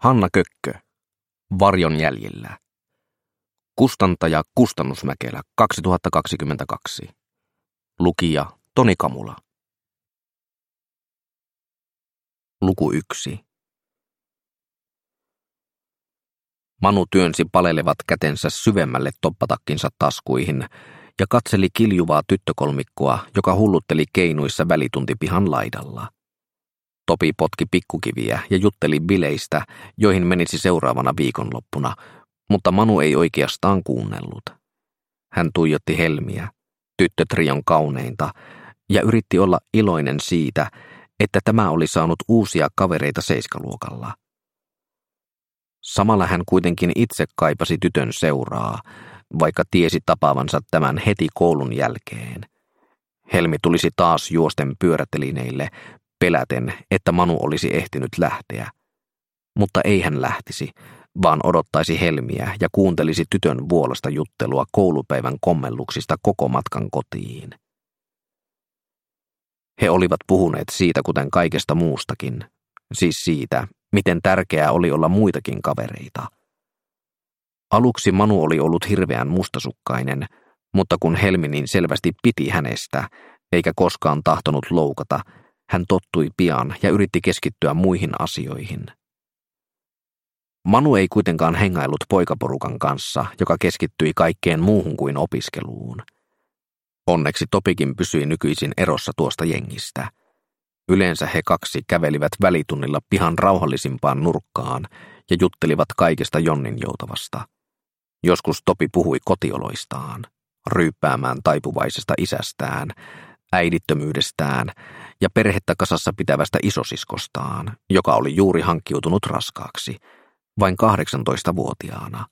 Hanna Kökkö, Varjon jäljillä. Kustantaja Kustannusmäkelä 2022. Lukija Toni Kamula. Luku 1. Manu työnsi palelevat kätensä syvemmälle toppatakkinsa taskuihin ja katseli kiljuvaa tyttökolmikkoa, joka hullutteli keinuissa välituntipihan laidalla. Topi potki pikkukiviä ja jutteli bileistä, joihin menisi seuraavana viikonloppuna, mutta Manu ei oikeastaan kuunnellut. Hän tuijotti Helmiä, tyttötrion kauneinta, ja yritti olla iloinen siitä, että tämä oli saanut uusia kavereita seiskaluokalla. Samalla hän kuitenkin itse kaipasi tytön seuraa, vaikka tiesi tapaavansa tämän heti koulun jälkeen. Helmi tulisi taas juosten pyörätelineille, peläten, että Manu olisi ehtinyt lähteä. Mutta ei hän lähtisi, vaan odottaisi Helmiä ja kuuntelisi tytön vuolasta juttelua koulupäivän kommelluksista koko matkan kotiin. He olivat puhuneet siitä kuten kaikesta muustakin, siis siitä, miten tärkeää oli olla muitakin kavereita. Aluksi Manu oli ollut hirveän mustasukkainen, mutta kun Helmi niin selvästi piti hänestä, eikä koskaan tahtonut loukata, hän tottui pian ja yritti keskittyä muihin asioihin. Manu ei kuitenkaan hengaillut poikaporukan kanssa, joka keskittyi kaikkeen muuhun kuin opiskeluun. Onneksi Topikin pysyi nykyisin erossa tuosta jengistä. Yleensä he kaksi kävelivät välitunnilla pihan rauhallisimpaan nurkkaan ja juttelivat kaikesta jonninjoutavasta. Joskus Topi puhui kotioloistaan, ryyppäämään taipuvaisesta isästään, äidittömyydestään ja perhettä kasassa pitävästä isosiskostaan, joka oli juuri hankkiutunut raskaaksi, vain 18-vuotiaana.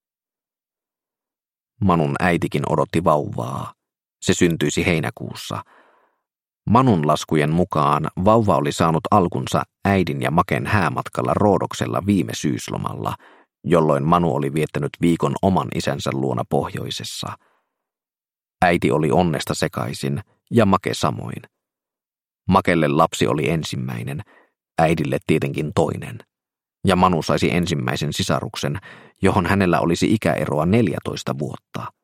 Manun äitikin odotti vauvaa. Se syntyisi heinäkuussa. Manun laskujen mukaan vauva oli saanut alkunsa äidin ja Maken häämatkalla Roodoksella viime syyslomalla, jolloin Manu oli viettänyt viikon oman isänsä luona pohjoisessa. Äiti oli onnesta sekaisin ja Make samoin. Makelle lapsi oli ensimmäinen, äidille tietenkin toinen. Ja Manu saisi ensimmäisen sisaruksen, johon hänellä olisi ikäeroa 14 vuotta.